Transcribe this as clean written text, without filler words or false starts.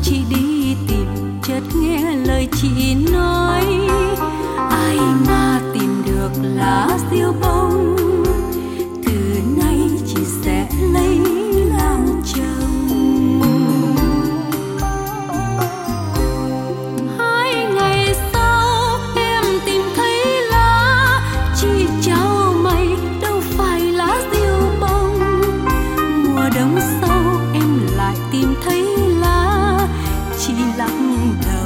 chị đi tìm, chợt nghe lời chị nói ai mà tìm được lá diêu bông, từ nay chị sẽ lấy làm chồng. 2 ngày sau em tìm thấy lá, chị chào mày đâu phải lá diêu bông. Mùa đông sau em lại tìm thấy lá, chị lắc đầu